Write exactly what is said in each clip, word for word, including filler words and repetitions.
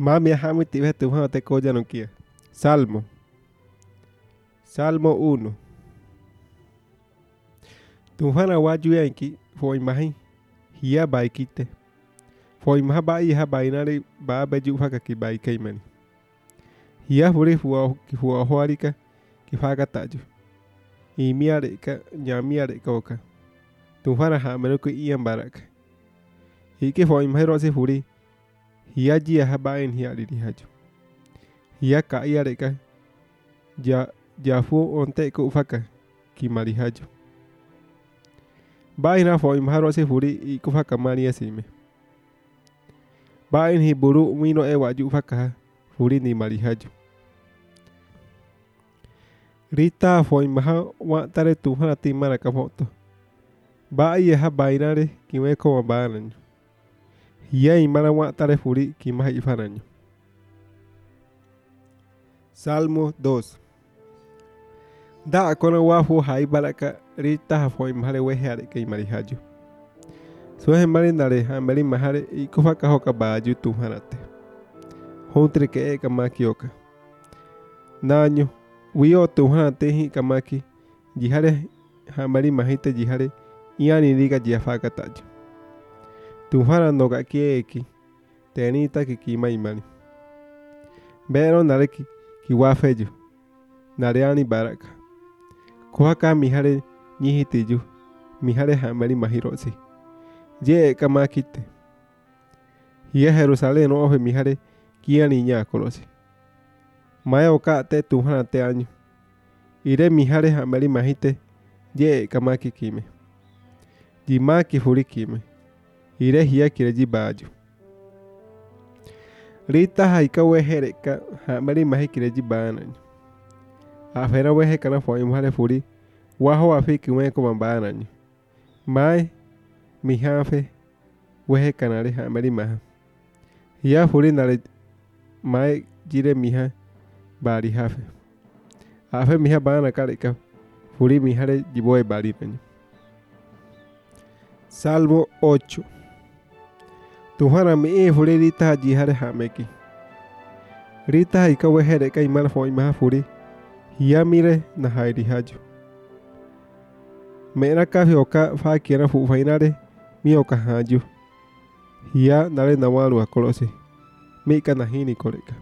Mami hami tibe tu ha te koja no kia. Salmo. Salmo uno. Tu hana waju yanki foi mahi. Hia bai kite. Foi maha bai ha bai nari ba beju haka ki bai kaimani. Hia huri fua ki fua hoarika ki faga taju. I miare ka nyamiare ka oka. Tu hana ha mero ku ian baraka. Hike foi mahi rose huri. Hia jia ha bain hia di haju. Hia ka iare ka ja ja fu onte ku faka ki mari haju. Bain ha foi mahi rose huri i ku faka mani asime. Bain hi buru mino e waju faka huri ni mari haju. Rita foi maha wa tare tu hana ti mara ka foto. Bai ha bainare ki me ko banan. Hia imana wa tare furi ki maha ifananyo. Salmo dos. Da akona wa fu hai baraka rita ha foi mahare we hare ke imari haju. So he mari nare ha mari mahare i kufa ka hoka baju tu hanate. Hontre ke e kamaki oka. Nanyo wio tu hanate hi kamaki jihare ha mari mahite jihare iani riga jiafaka taju. Tuhara noga kieki tenita ki kima imani. Bero nareki ki wafeju. Nareani baraka. Kuhaka mihare nyihitiju. Mihare hamari mahirosi. Je kama kite. Hia Jerusalén ofe mihare kia niña kolosi. Maya oka te tuhana te año. Ire mihare hamari mahite. Je kama kikime. Jima ki furi kime. Ire hia kireji baju. Rita haika wehere ka hamari mahi kireji banan. Afera wehe kana foi muhare furi. Waho afi kiwe ko banan. Mai mi hafe wehe kana re hamari maha. Hia furi nare mai jire miha bari hafe. Afe miha bana kareka furi mihare jiboe bari nanyo. Salmo ocho. Tuhana mi e furi rita jihare hameki. Rita ika wehere ka imana foi maha furi. Hia mire na hairi haju. Mera kafi oka fa kiera fu fainare mi oka haju. Hia nare nawalu akolose. Mika na hini koleka.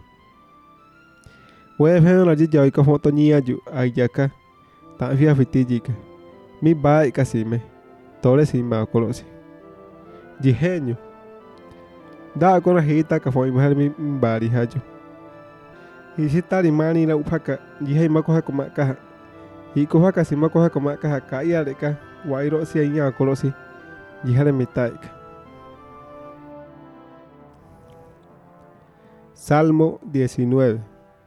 We feo na jija ika foto ni aju ayaka. Ta fia fitijika. Mi ba ika sime. Tore sima akolose. Jihenyo. Da akona hita ka foi mahar mi bari haju. Isi tari mani la upaka jihai mako hako makaha. Hiko haka si mako hako makaha ka iareka wairo si ainya akolosi jihare mitaika. Salmo diecinueve.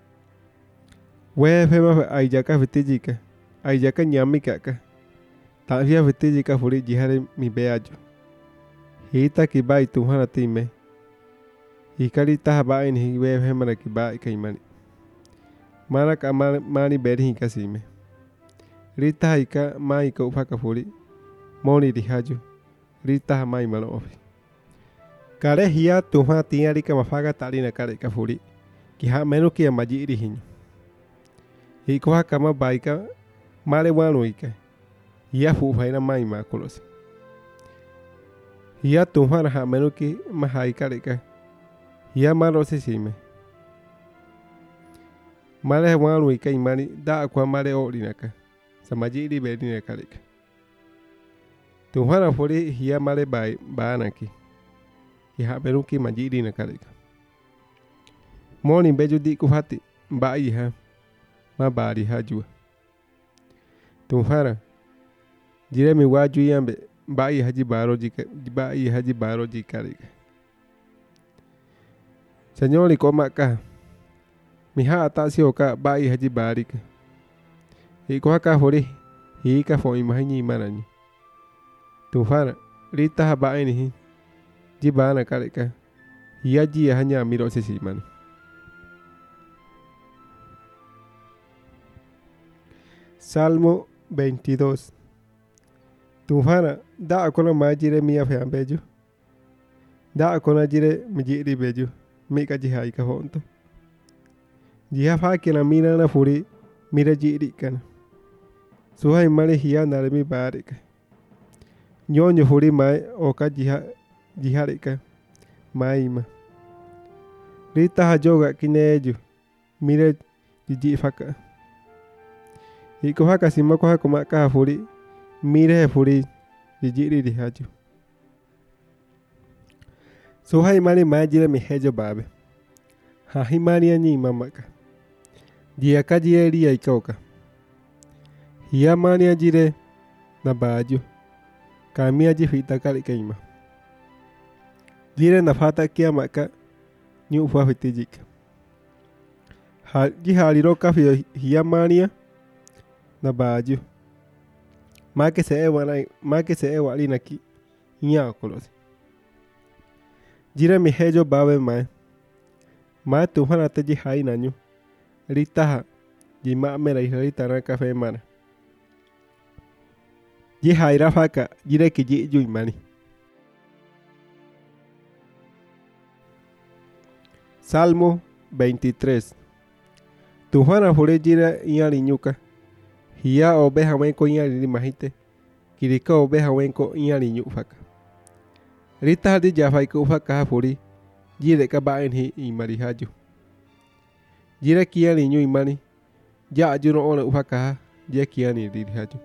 We fema ayaka fitijika. Ayaka nyamika ka. Tafia fitijika furi jihare mi beajo. Hita ki bai tuhana time. Hikari taha bai ni hiwe hemana ki bai kaimani. Mana ka mani beri hika sime. Rita hika mai ka upaka furi. Moni rihaju. Rita mai malo ofi. Kare hia tuhana tiari ka mafaga tarina kare ka furi. Ki ha menu ki amaji rihinyo. Hiko haka ma bai ka mare wano hika. Hia fu faina mai ma kolosi. Hia tuhana ha menu ki mahai kare ka. Hia maro se sime. Mare wanu ika imani da kwa mare orinaka. Samajiri bedine karika. Tuhana furi hia mare bai baanaki. Hia beruki majiri na karika. Moni beju di kufati bai ha. Ma bari hajua. Tuhana jire mi waju yambe bai haji baro jika bai haji baro jikarika. Señor koma ka. Miha atasi oka bai haji barika. Hiko haka furi hika fo imahanyi imananyi. Tufana rita ha bai nihi. Jibana kareka. Hia jia hanya miro sisi imani. Salmo veintidós. Tufana da akona majire miya fean beju. Da akona jire mijiri beju. Mika jihai ka honto. Jiha fakina mina na furi mira jiri kana. Suhai mali hiya nare mi barika. Nyonyo furi mai oka jiha jiharika. Maima. Rita hajoga kineju. Mira jiji faka. Iko haka simako hako maka furi. Mira furi jiri rihaju. Suhai mali mai jira mi hejo babe. Hahi mali ni mamaka. Jia ka jia ria ikoka. Hiya mani jire na baju. Kami aji fita kali kaima. Jire na fata kia maka ni ufa fitijika. Ji haliro kafi hiya mani na baju. Make se ewa na make se ewa ali naki nya kolosi. Jire mi hejo babe mai. Mai tuhana teji hai nanyu. Ritaha jima mera ihrita na kafe mana. Ji haira faka jire ki ji ju imani. Salmo veintitrés. Tuhana fure jira iari nyuka. Hiya oveja wenko iari ni mahite. Kirika oveja wenko iari nyu faka. Ritaha di jafai ku faka furi. Jire ka baen hi imari haju. Jira kiani nyu imani. Ja juno ona ufaka. Jira kiani diri haju.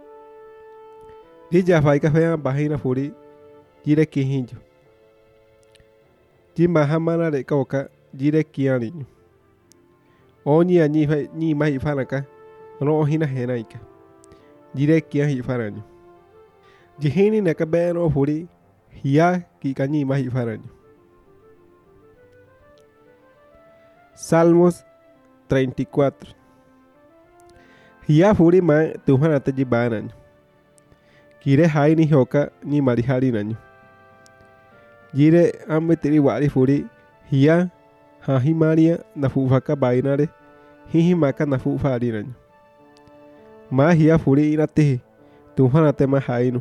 Jija fai ka fea bahina furi. Jira ki hinju. Jima hamana de kauka. Jira kiani nyu. Oni a ni mahi fanaka. Ono ohina hena ika. Jira kia hi faranyu. Jihini naka beno furi. Hiya ki kanyi mahi faranyu. Salmos treinta y cuatro. Hiya furi ma tuhana teji banan. Kire hai ni hoka ni marihari nanyu. Jire ambe tiri wari furi. Hiya hahi maria na fufaka bainare. Hihi maka na fufari nanyu. Ma hiya furi ina tehi. Tuhana te ma hainu.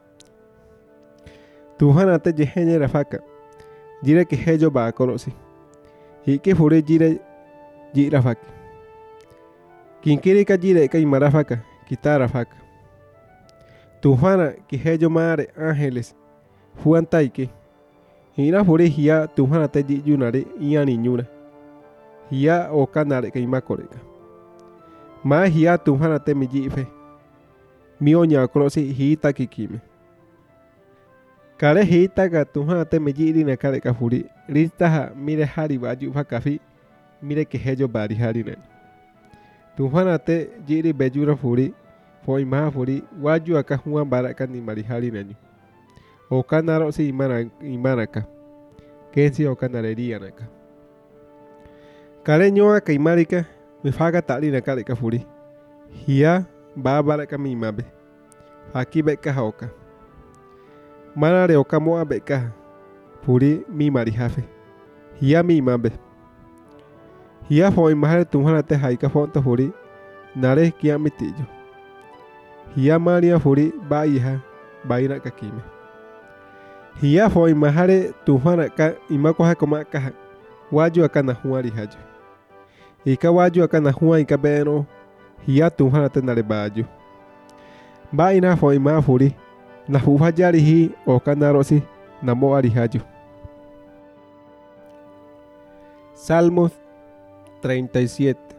Tuhana te jihenye rafaka. Jire ki hejo ba kolosi. Hike fure jire jira faka. Kinkiri ka jire ka imara faka. Kitara faka. Tuhana ki hejo mare ángeles. Fuan taike. Hina fure hiya tuhana te jiyunare iani nyuna. Hiya oka nare ka imakoreka. Ma hiya tuhana te mi jife. Mionya kolosi hita kikime. Kare hita ka tuhana te mi jiri na kare ka furi. Ristaha mire hari baju fakafi. Mire que hejo bari hari nen. Tuhana te jiri bejura furi. Foi maha furi. Waju aka huan baraka ni mari hari nen. Oka naro si imana imanaka. Kensi oka nareria naka. Kare nyoa ka imarika. Mi faga tali na kare ka furi. Hiya ba baraka mi imabe. Haki beka haoka. Mana re oka moa beka. Furi mi mari hafe. Hiya mi imabe. Hiya foi mahare tuhana te haika fonta furi. Nare kia mitijo. Hiya maria furi ba iha. Ba ina kakime. Hiya foi mahare tuhana ka imako hako makaha. Waju aka na huari haju. Ika waju aka na hua ika beno. Hiya tuhana te nare baju. Ba ina foi maha furi. Na fufa jari hi oka narosi. Na mo ari haju. Salmos treinta y siete.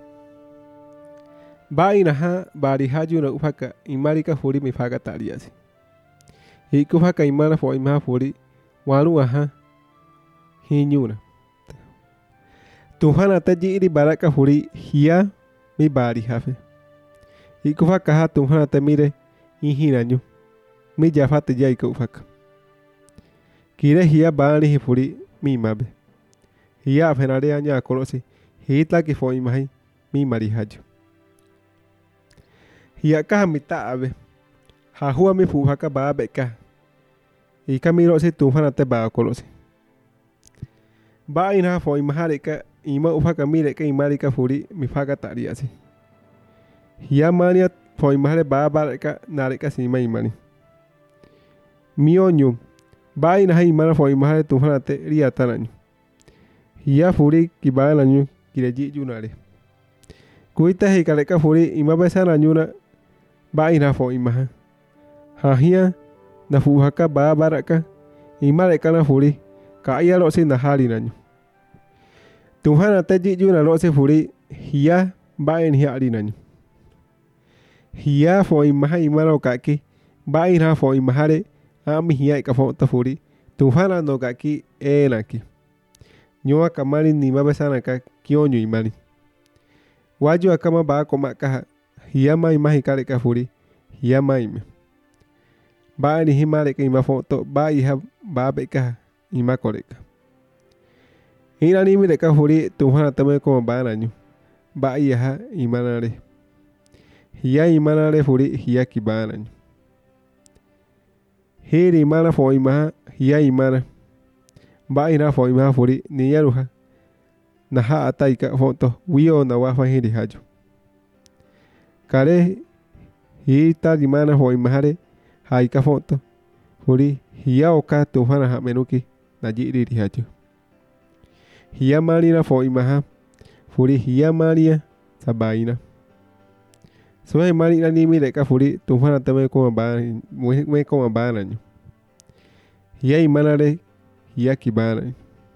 Ba inaha bari haju na ufaka imarika furi mi faga taliasi. Hiku faka imana fo imaha furi wanu aha hinyuna. Tuhana te jiri baraka furi hiya mi bari hafe. Hiku faka ha tuhana te mire ihinanyu. Mi jafate jaika ufaka. Kire hiya bani hi furi mi mabe. Hiya afenare anya kolosi. Hita ki fo imahi mi mari haju. Hiya kaha mita abe. Hahua mi fujaka ba abe kaha. Ika miro si tuhana te ba kolosi. Ba ina fo imahare ka ima ufaka mire ka imari ka furi mi faga tariasi. Hiya mania fo imahare ba bare ka nare ka sima imani. Mionyu. Ba ina ha imana fo imahare tuhana te ria tananyu. hiya furi kibana nyu kireji junare kuita he kaleka furi ima besana nyuna ba ina fo imaha hahia na fuhaka ba baraka ima leka na furi ka iya lo si na hari nanyu Tuhana teji juna lo si furi hiya ba in hiya ali nanyu hiya fo imaha ima lo kaki ba ina fo imahare ami hiya ka fo ta furi Tuhana no kaki e naki Nyoa kamari ni mabesana ka kionyo imali Waju akama ba koma kaha hiyama imahi kare ka furi hiyama ime ba ni himare ka ima foto ba iha ba be ka ima koreka ina ni mi ka furi Tuhana tame koma ba nanyu ba iha imanare hiya imanare furi hiya kibana nanyu hiri imana fo imaha hiya imana ba ina fo imaha furi ni yaruha na ha ataika foto wio na wafa hiri haju kare hita dimana fo imahare haika foto furi hiya oka Tuhana ha menuki na jiri haju hiya marina fo imaha furi hiya maria sabaina Soe marina ni mi leka furi Tuhana tame koma ba me koma ba nanyu hiya imanare hiya kibana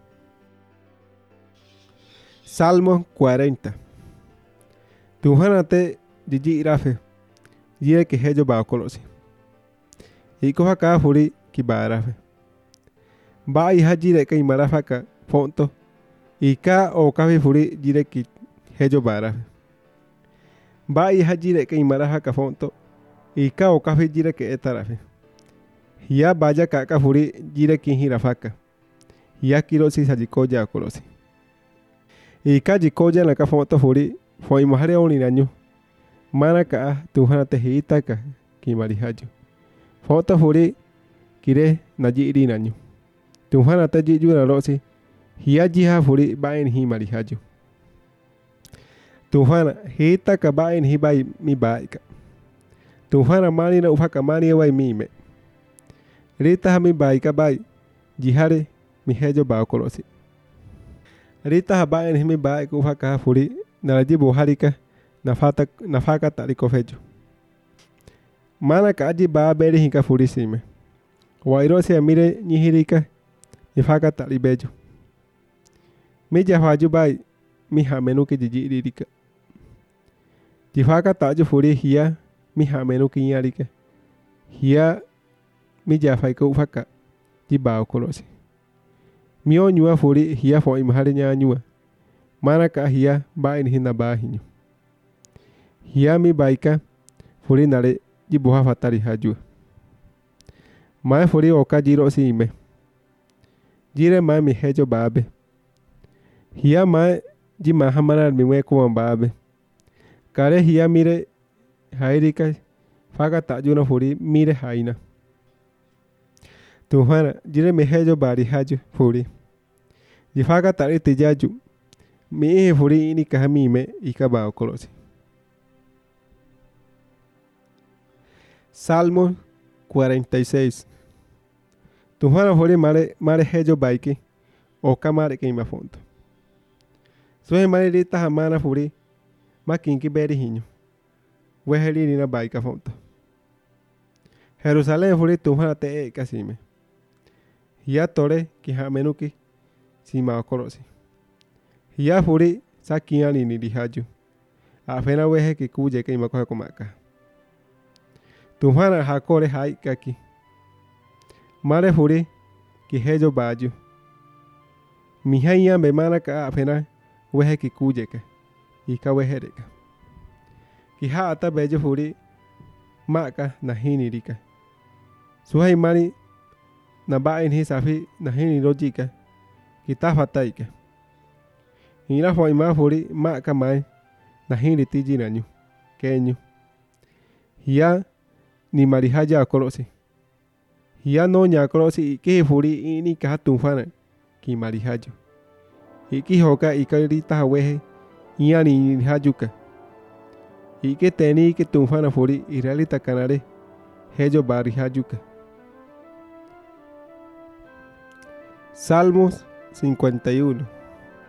Salmo cuarenta Tuhana te jiji irafe jire que hejo ba kolosi iko haka furi kibarafe ba iha jire que imarafa ka fonto ika o kafi furi jire ki hejo barafe ba iha jire que imarafa ka fonto ika o kafi jire que etarafe hiya baya ka ka furi jire ki hirafaka hiya kirosi sajikoja kolosi Ika jikoja na ka foto furi fo imahare oni nanyu mana ka Tuhana te hita ka kimari haju foto furi kire na jiri nanyu Tuhana te jiju na rosi hiya jiha furi bain hi mari haju Tuhana hita ka bain hi bai mi baika Tuhana mani na ufaka mani wai mi me rita ha mi baika bai jihare mi hejo ba kolosi Rita haba en himi ba ku faka furi na jibu harika na fata na faka taliko fejo Mana ka aji ba beri hinka furi sime Wairo se amire nyihirika ni faka tali bejo Mi jafaju bai mi hamenu ki jiji ririka Jifaka taju furi hiya mi hamenu ki nyarika Hiya mi jafai ku faka jiba kolosi Mio nyua furi hiya fo imahare nya nyua mana ka hiya ba in hina ba hinyu hiya mi baika furi nare jibuha fatari haju Mae furi oka jiro si ime jire mae mi hejo babe hiya mae ji mahamana mi we kuma babe kare hiya mire hairika faga tajuna furi mire haina Tuhana jire mi hejo bari haju furi Jifaka tari tijaju mi ihe furi ini kahami me ika ba kolosi Salmo cuarenta y seis Tuhana furi mare mare hejo baiki oka mare ke ima fonto Sohe mare rita hamana furi makinki beri hinyo weheli nina baika fonto Jerusalén furi Tuhana te e kasime hiya tore ki hamenuki sima kolosi hiya furi sakiani ni dihaju afena wehe ki kuje ke imako komaka Tuhana hakore hai kaki mare furi ki hejo baju mihaya be mana ka afena wehe ki kuje ke ika wehe reka ki ha ata bejo furi maka na hini rika suhai mani na bain hi safi na hini logika kita fataika Hina fo ima furi ma kamai na hini tiji nanyu kenyu hiya ni marihaja kolosi hiya no nya kolosi iki furi ini ka Tuhana ki marihaja iki hoka ikari ta wehe iya ni hajuka iki teni ki Tuhana furi iralita kanare hejo bari hajuka Salmos cincuenta y uno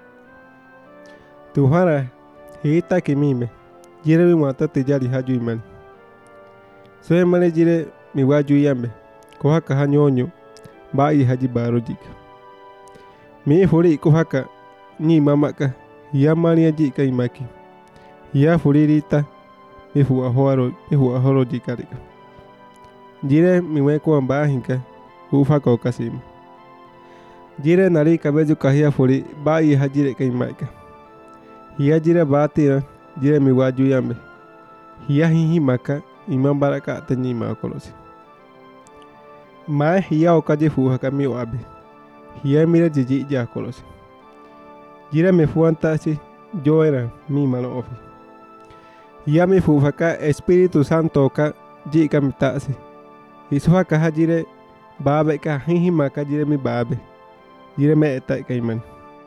Tuhara hita kimime. Jire mi mata te jali haju imani. Soe male jire mi waju yambe. Kohaka hanyonyo. Ba i haji barojika. Mi furi kohaka ni mamaka. Hiya mani ajika imaki. Hiya furi rita. Mi fuwa horo mi fuwa horo jika rika. Jire mi weko amba hinka. Ufaka okasimu. Jire nari kabeju kahia furi. Ba i haji rika imaka. Hiya jire batira. Jire mi waju yambe. Hiya hihi maka imam baraka atanyi ma kolosi. Ma hiya okaje fu haka mi wabe. Hiya mire jiji ja kolosi. Jire me fuanta si joera mi mano ofi. Hiya mi fu haka Espiritu Santo ka jika mitasi. Isu haka hajire babe ka hihi maka jire mi babe. Jire me eta ka imani.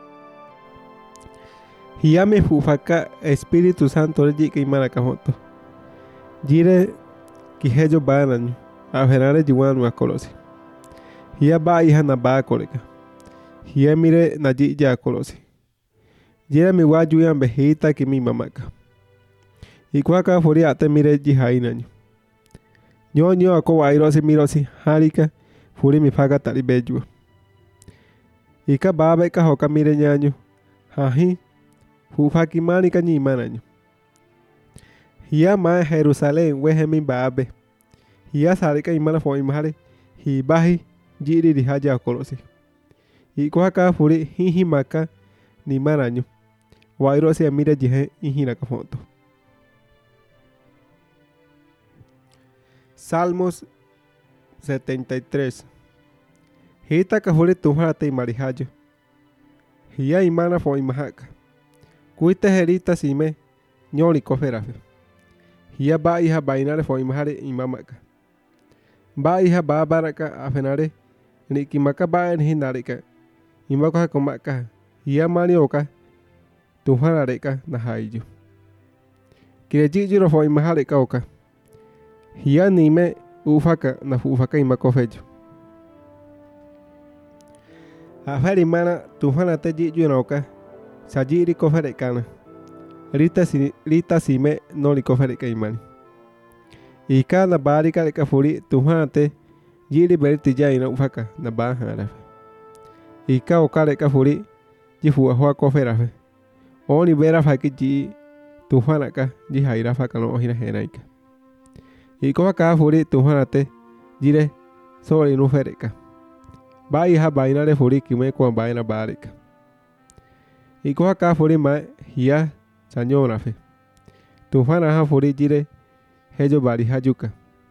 Hiya me fufaka Espiritu Santo reji ke imana kahoto. Jire kihejo bananyo. Aferare jiwanu akolosi. Hiya ba iha na ba koleka. Hiya mire na jija akolosi. Jire mi waju yambe hita ki mi mamaka. Ikuaka furi ate mire jihainanyo. Nyo nyo ako wairosi mirosi harika furi mi faga tali bejua. Ika babe ka hoka mire nyanyo. Hahi. Fufaki mani ka nyi mananyo. Hiya ma Jerusalem wehe mi babe. Hiya sarika imana fo imahare. Hi bahi jiri di haja kolosi. Iko haka furi hihi maka ni mananyo. Wairo se amira jihe ihi na kafonto. Salmos setenta y tres. Hita ka furi tuhara te imarihajo. Hiya imana fo imahaka. Kuite herita sime nyoli koferafe. Hiya ba iha bainare fo imahare imamaka. Ba iha ba baraka afenare ni kimaka ba enhi narika. Imaka komaka. Hiya mani oka tuhara reka na haijo. Kire jijiro fo imahare ka oka. Hiya nime ufaka na ufaka imakofejo. Aferi mana tuhara te jijiro oka. Sajiri kofere kana. Rita si rita sime no li kofere ka imani. Ika na barika reka furi tuhante jiri berti jai na ufaka na bahara. Ika okare ka furi jifu ahwa kofera fe. Oni bera faki ji tuhana ka ji haira faka no ohira henaika. Iko ka furi tuhanate jire sori no fereka. Bai ha bainare furi kime ko baina barika. Iko haka furi ma hiya sanyora fe. Tufana ha furi jire hejo bari hajuka.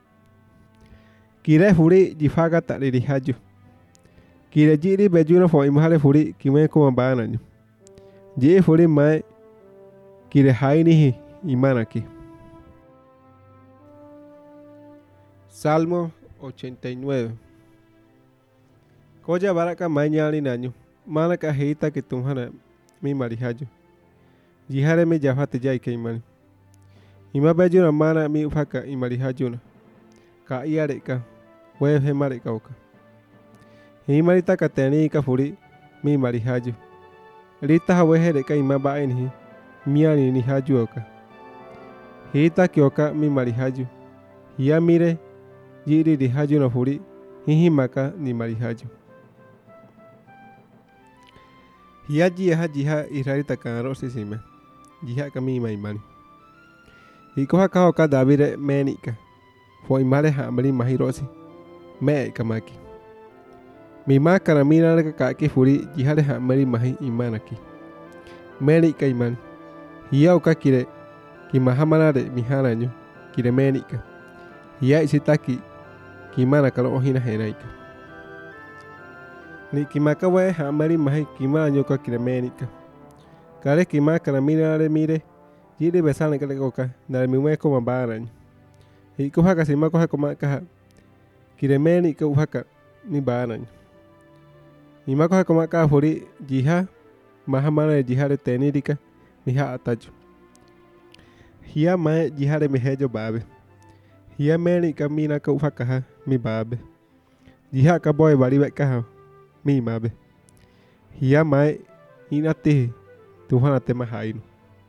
Kire furi jifaga tari haju. Kire jiri bejuna fo imahale furi kime kuma bananyo. Jiri furi ma kire hainihi imanaki. Salmo ochenta y nueve. Koja baraka mañali nanyo. Manaka heita que tumhana mi marihajo. Jihare me jafate jai ke imani. Ima bejuna mana mi ufaka imarihajuna. Ka iare ka. Wehe mare ka oka. Imarita ka teni ka furi mi marihajo. Rita ha wehe reka ima ba enhi. Miani ni haju oka. Hita ki oka mi marihajo. Hiya mire jiri di hajuna furi. Hihi maka ni marihajo. Hiya jiha jiha israelita kanaro sisime. Jiha kami ima imani. Iko haka hoka Davide menika. Fo imare hamari mahirosi. Me kamaki. Mima karamina reka kaki furi jihare hamari mahi imanaki. Menika imani. Hiya oka kire kimahamanare mihananyo. Kire menika. Hiya isitaki kimana kalo ohina henaika. Ni kimaka we hamari mahi kimana nyoka kire menika. Kare kima karamina re mire. Jiri besana kale koka na miwe ko mabaran. Iko haka sima ko haka maka. Kire menika uhaka ni baran. Ima ko haka maka furi jiha mahamana jihare tenirika miha ataju. Hiya ma jihare mihejo babe. Hiya menika mina ka uhaka ha mi babe. Jiha ka boy bari beka ha mi mabe. Hiya ma inati Tuhanate mahaino.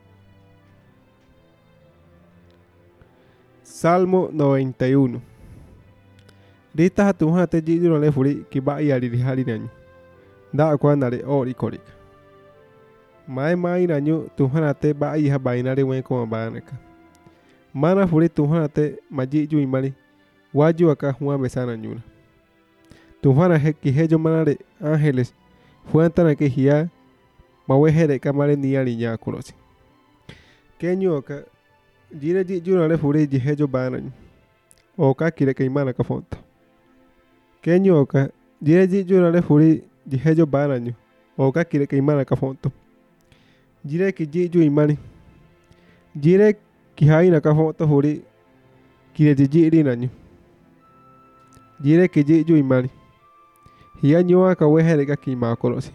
Salmo noventa y uno. Rita hatuhanate jiyuno le furi kibai alirihari nañu. Da kuanare ori korika. Mae mai nañu tuhanate bai ha bainare wen como banaka. Mana furi tuhanate majiyu imali. Waju acá Juan besana ñuna. Tuhana heki hejo manare ángeles. Fuentana que hia. Mawejere kamare niari ña kulosi. Kenyu oka. Jire jiyuno le furi jihejo banañu. Oka kire que imana ka fonta. Kenyu oka. Jire jiyuno le furi jihejo banañu. Oka kire que imana ka fonta. Jire ki jiyu imani. Jire ki haina ka fonta furi. Kire jijiri nañu. Jire ki jiyu imani. Hia ñoa ka wehere ka kima kolosi.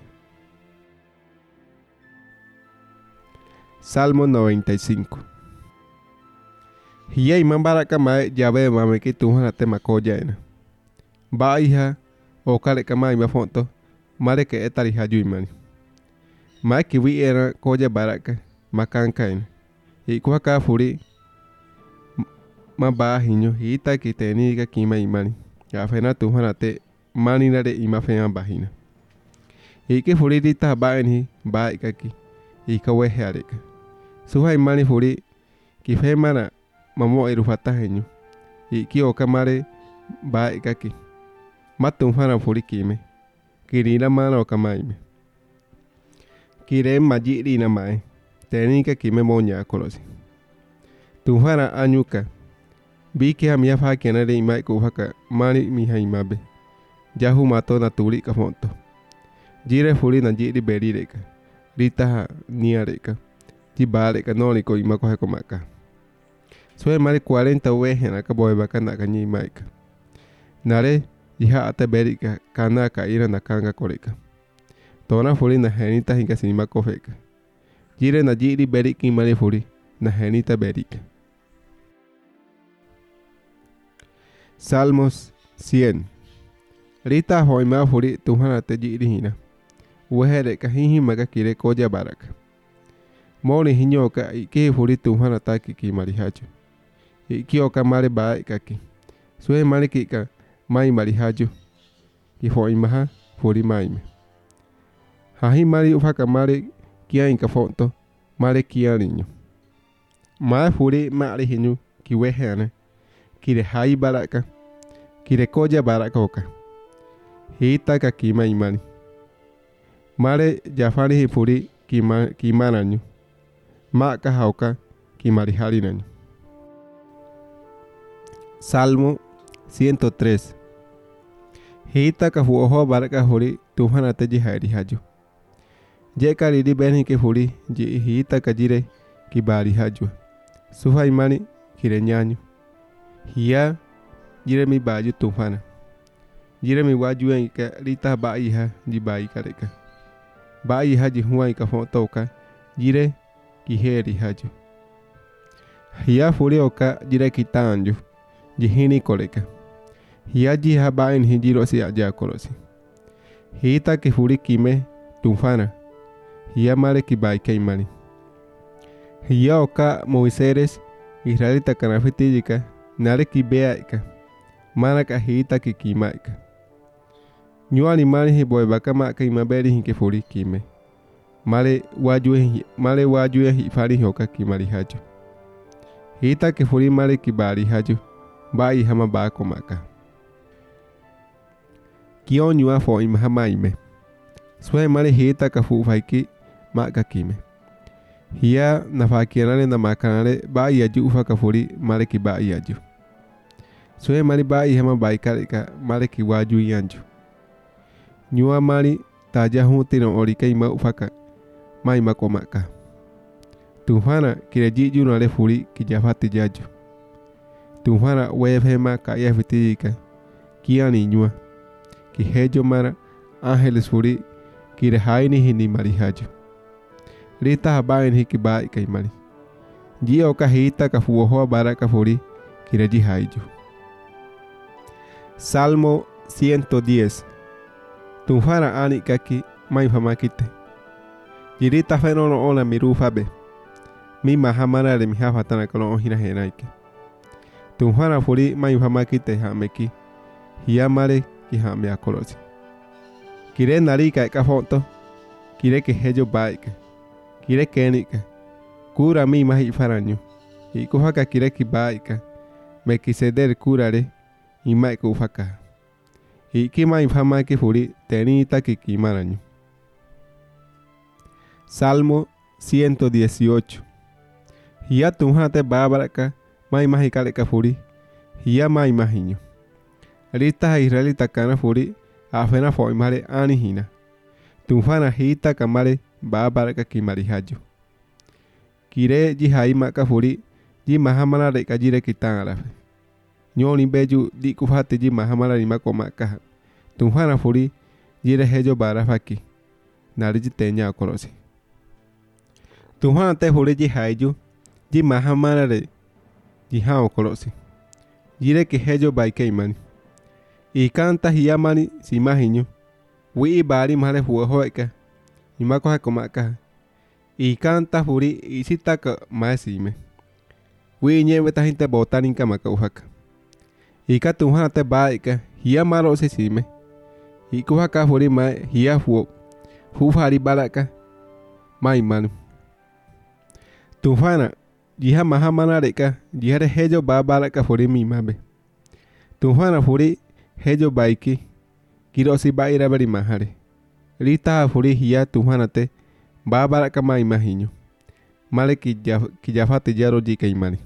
Salmo noventa y cinco. Hia iman baraka mae yabe mame ki tuhanate makoya ena. Ba hija o kale kama ima fonto. Mare ke etari haju imani. Mae ki wi era koya baraka. Makanka ena. Ikuha ka furi. Ma ba hiño hita ki teni ka kima imani. Afena tuhanate mani nare ima fena bahina. Ike furi rita ba enhi ba ikaki. Ika wehe areka. Suha imani furi ki fe mana mamo irufata heño. Iki oka mare ba ikaki. Matun fana furi kime. Kirina mana oka maime. Kire majiri na mae. Teni ka kime moña kolosi. Tufana anyuka. Biki hamia fa kenare imai kufaka mani miha imabe. Jahu mato na tuli ka fonto. Jire furi na jiri beri reka. Rita ha nia reka. Jiba reka noni ko imako heko maka. Sue mari cuarenta wehe na ka boy baka na kanyi imaika. Nare jiha ate berika kana ka ira na kanga koreka. Tona furi na henita hinka sinimako feka. Jire na jiri beriki imani furi na henita berika. Salmos cien. Rita hoima furi tuhanate jiri hina. Wehere ka hihi maga kire koja baraka. Moni hiño ka iki furi tuhanata ki marihaju. Iki oka mare ba ikaki. Sue mare kika mai marihaju. Ki hoimaha furi maime. Hahi mari ufaka mare kia inka fonto. Mare kia niño. Mae furi mare hiño ki weheane. Kire hai baraka. Kire koja baraka oka. Hita ka kima imani. Mare jafari hi furi kima kima nañu. Ma ka hauka kimari hari nañu. Salmo ciento tres. Hita ka fuoho baraka furi tuhanate jihari haju. Je kariri benhi ke furi ji hita ka jire ki bari haju. Suha imani kire ñañu. Hia jire mi baju tufana. Jire mi waju en ka rita ba iha ji bai kareka. Ba iha ji huai ka fonto ka jire ki heri haju. Hia furi oka jire ki tanju. Jihini koreka. Hia jiha ba en hijiro si aja kolosi. Hita ki furi kime tufana. Hia mare ki bai ka imani. Hia oka Moiseres Israelita kanafitijika. Nare ki beaika. Mana ka hita ki kimaika. Nyu animali hi boy baka maka imaberi hi ke furi kime. Male waju hi male waju hi fari hoka kimari haju. Hita ke furi male ki bari haju. Bai hama bako maka. Kio nyua fo imahama ime. Sue male hita ka fu faiki maka kime. Hia nafakianale na makanale bai aju ufa ka furi male ki bai aju. Sue mari bai hama bai kareka mare ki waju yanju. Nyua mari taja hutino orika ima ufaka mai mako maka. Tuhana kire jiju no le furi ki jafati jaju. Tuhana wefema ka ya fitika kiani nyua. Ki hejo mara ángeles furi kire haini hini mari haju. Rita habain hiki bai ka imari. Jio ka hita ka fuoho baraka furi kire ji haiju. Salmo ciento diez. Tunfara ani kaki mai famakite. Jirita feno no ona mirufa be. Mi mahamana de mi hafatana con ojina genaike. Tunfana furi ma infamaki te hameki. Hiamare ki hamia kolosi. Kire narika eka foto. Kire que hejo baike. Kire kenika. Kura mi mahi faranyo. Ikufaka kire ki baika. Me kiseder curare. Y maiko ufaka. Iki ma infamaki furi tenita ki kimaranyo. Salmo ciento dieciocho. Hiya tunjate babaraka. Ma imagikale ka furi. Hiya ma imaginyo. Rita Israelita kana furi. Afena fo imare anihina. Tunfana hita kamare babaraka kimarihajo. Kire jihai maka furi. Ji mahamana reka jire kitan alafe. Nyoni beju di kufate ji mahamana rima komaka. Tunfana furi. Jire hejo barafaki. Nariji tenya okorosi. Tunfana te furi jihai ju. Ji mahamana re. Jiha okorosi. Jire que hejo baike imani. Y canta hiyamani si mahiño. Wi bari male huehoeka. Y mako hakomaka. Y canta furi y sitaka maesime. Wi ñeve ta gente botanica makauhaka. Y katunjana te baika. Hiyamaro se sime. Y kuhaka furi ma hiya fuo. Fufari baraka. Maimanu. Tunfana. Jiha mahamana reka. Jihare hejo ba baraka furi mi mabe. Tunfana furi. Hejo baiki. Kirosi ba ira bari mahare. Rita furi hiya tunfana te. Ba baraka ma imaginyo. Male ki yafate yaro jika imani.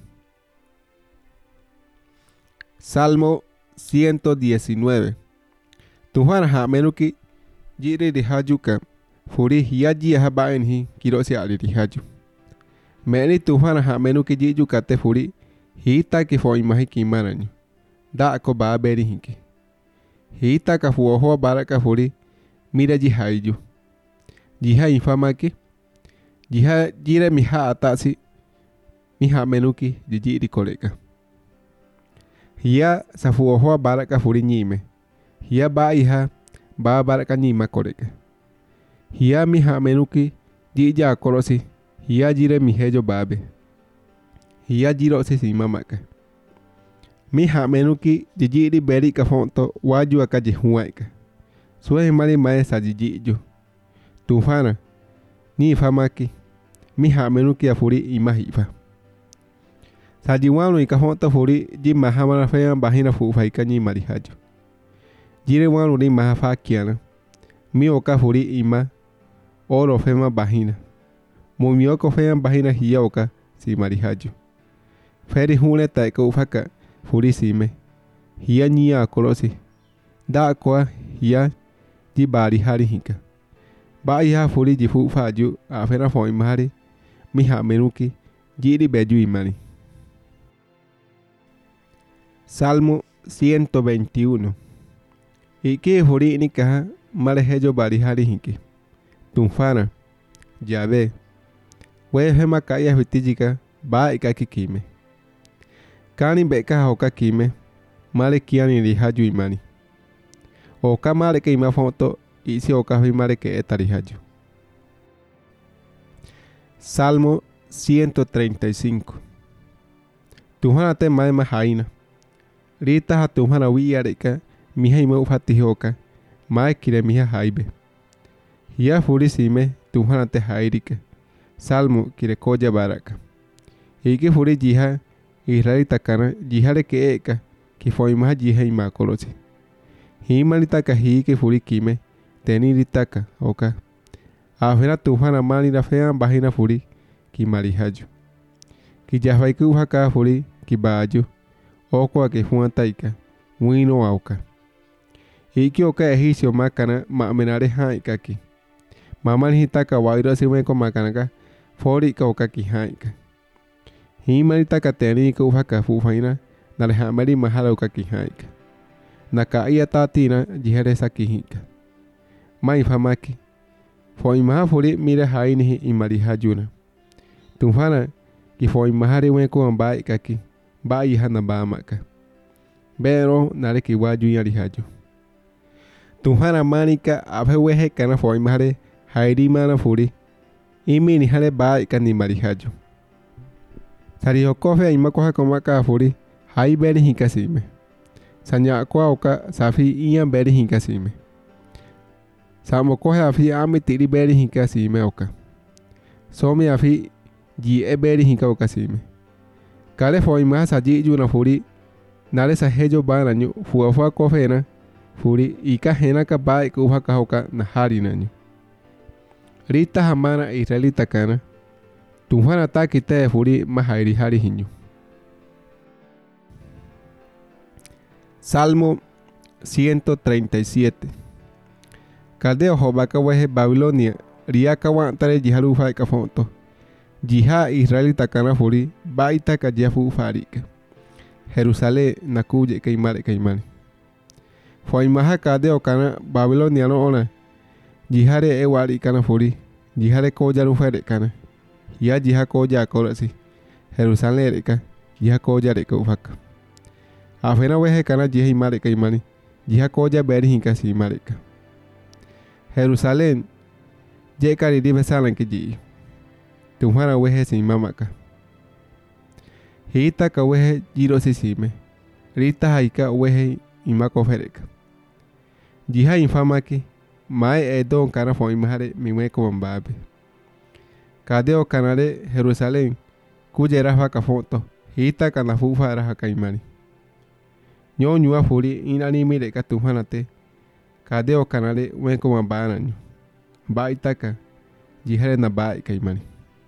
Salmo ciento diecinueve. Tunfana ha menuki. Jiri rihajuka. Furi hiya jiha ba enhi. Kirosi ali rihaju. Meni tunfana ha menuki jijuka te furi. Hita ki fo imahi ki imananyo. Da ako ba beri hinki. Hita ka fuoho baraka furi. Mira jihaiju. Jiha infamaki. Jiha jire miha atasi. Miha menuki jijiri koleka. Hiya sa fuoho baraka furi nyime. Hiya ba iha ba baraka nyima koleka. Hiya miha menuki jija korosi. Hiya jire mihejo babe. Hiya jiro se simamaka. Miha menuki jijiri beri ka fonto waju aka jihuaika. Suwe mari mae sa jijijo. Tunfana. Ni famaki. Miha menuki afuri imahifa. Sa jiwanu ika fonto furi ji mahamana feyan bahina fufaika ni marihajo. Jire wanu ni mahafakiana. Mi oka furi ima. Oro fema bahina. Mumioko feyan bahina hiya oka si marihajo. Feri hune taika ufaka. Furi sime. Hiya niya kolosi. Da kwa hiya ji bari hari hika. Ba iha furi jifu faju afena fo imari. Miha menuki jiri beju imani. Salmo ciento veintiuno. Iki furi nikaha male hejo bari hari hiki. Tunfana. Yabe. Wehe makaya vitijika ba ikakikime. Kani beka hoka kime. Male kiani rihaju imani. Oka male ke ima foto. Isi oka male ke eta rihaju. Salmo ciento treinta y cinco. Tunjana te mae mahaina. Rita ha tunjana wiyareka. Miha ima ufatihoka. Mae kire miha haibe. Hiya furi sime. Tunjana te hairika. Salmo kire koja baraka. Iki furi jiha. Israelita kana jihare ke eka ki foi maha jiha ima kolosi. Himalita ka hi ke furi kime teni ritaka oka. Afena tufana mani la fean bahina furi ki marihaju. Ki jafai ku haka furi ki baju. Oko ke fuan taika wino auka. Iki oka ehisio makana ma menare haika ki. Maman hitaka wairo siwenko makanaka fori ka oka ki haika. Himalita ka teni ka ufaka fufaina nale hamari mahala uka kihaika. Naka iya tatina jihere sakihika. Mai famaki. Foi maha furi mire haini imari hajuna. Tunfana ki foi mahari wenko ambai kaki. Ba ihana ba maka. Bero nale ki waju yari haju. Tunfana manika apewehe kana foi mahare hairi mana furi. imi ni hale ba ikani marihajo sariho kofe ima koha komaka furi hai beri hinkasime sanya kwa oka safi iyan beri hinkasime samo kohe afi ami tiri beri hinkasime oka somi afi ji e beri hinka oka sime kale fo ima saji juna furi nale sahejo ba nanyu fuafua kofe na furi ika hena ka ba ikuha ka hoka na hari nanyu rita hamana israelita kana tumhana ta kita furi mahairi hari hinyu. Salmo ciento treinta y siete. Caldeo hobaka wehe Babilonia riaka wantare jiharufa ka fonto jiha israelita kana furi baita ka jafu farika Jerusalén nakuye kaimare kaimani foi maha kadeo kana Babilonia no ona jihare e wari kana furi jihare koja no fere kana ya jiha koja korasi Jerusalén reka jiha koja reka ufaka afena wehe kana jiha imare kaimani jiha koja beri hinka si mareka Jerusalén je kari di besalan ke ji tumhara wehe si mamaka hita ka wehe jiro si sime rita haika wehe imako fereka jiha infamaki mae edon kana fo imahare miwe ko mbabe kadeo kanare Jerusalén kuje rafa ka fonto hita kana fufa raha kaimani nyo nyua furi inani mire ka tumhanate kadeo kanare we ko mbana baitaka jihare na bai kaimani.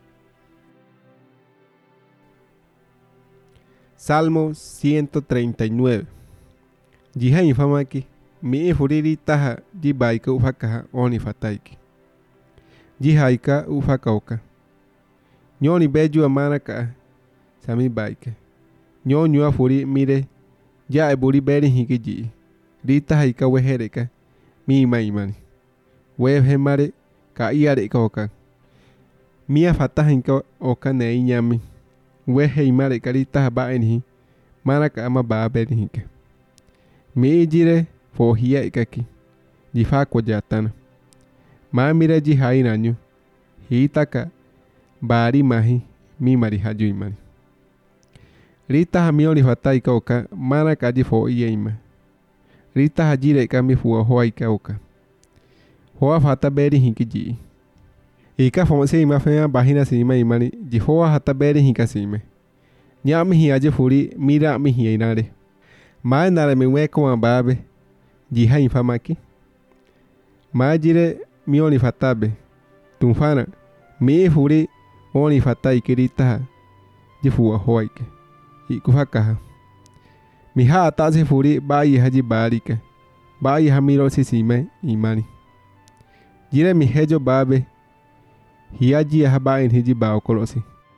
Salmo ciento treinta y nueve. Jiha infamaki mi furiri taha jibaika ufaka oni fataiki jihaika ufaka oka nyoni beju amana ka sami baika nyo nyua furi mire ya eburi beri hikiji rita haika wehereka mi maimani webhe mare ka iare ka oka mia fataha inka oka ne inyami wehe imare karita ba enhi mana ka ama ba beri hike mi jire fo hia ikaki jifa ko jatana ma mira ji hai nanyu hitaka bari mahi mi mari haju imani rita hamioni fatai ka oka mana ka ji fo ia ima rita hajire ka mi fu ho ai ka oka ho fata beri hikiji ika fo se ima fe bahina se ima imani ji ho hata beri hikasime nyami hi aje furi mira mi hi inare ma nare me we ko ambabe jiha infamaki majire mi oni fatabe tumfana mi furi oni fatai kirita jifu hoike ikufaka mi ha ataze furi bai haji barika bai hamiro sisime imani jire mi hejo babe hiaji habain hiji bao kolosi.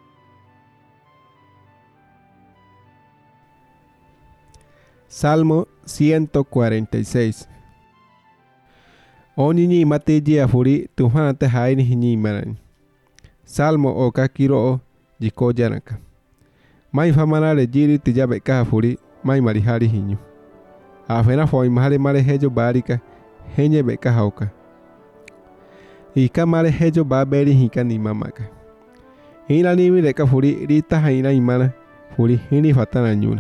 Salmo ciento cuarenta y seis. Oni ni mate jia furi tumhanate haini hini maran. Salmo o kakiro o jiko janaka. Mai famanare jiri tijabe ka furi mai marihari hinyu. Afena foi mahare mare hejo barika henye beka hauka. Ika mare hejo baberi hika ni mamaka. Hina ni mireka furi rita haina imana furi hini fatana nyuna.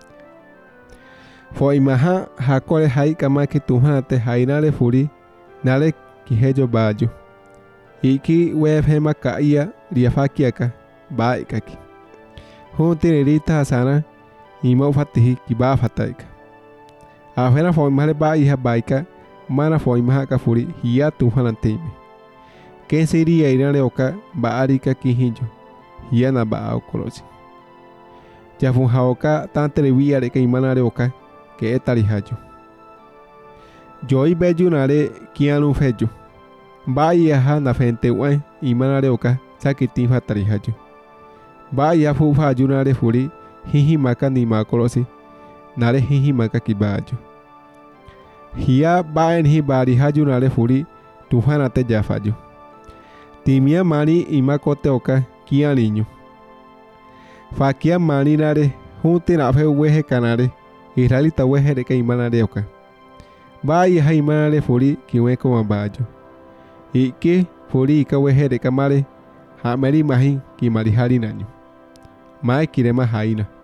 Fo imaha hakore hai kama ki tumhanate hainare furi nale kihejo bajo iki wefhema kaia riafakiaka ba ikaki honte rita hasana ima fatihi kiba fataika afena fo imahare ba iha baika mana fo imaha ka furi hiya tumhanate ke seria inare oka ba arika kihinjo hiya na ba okolosi jafun haoka tantere wiare ke imanare oka que etari hajo joy beju nare kianu fejo bai aha na fente wan imanare oka sakiti fatari hajo bai afu faju nare furi hihi maka ni makolosi nare hihi maka kibajo hiya baen hi bari haju nare furi tufana te jafajo timia mari imakote oka kianiño fakia mari nare hunte na fe wehe kanare Israelita wehere ka imanare oka bai ha imanare furi kiwe ko mabajo iki furi ka wehere kamare ha meri mahi ki mari hari nanyu mae kirema haina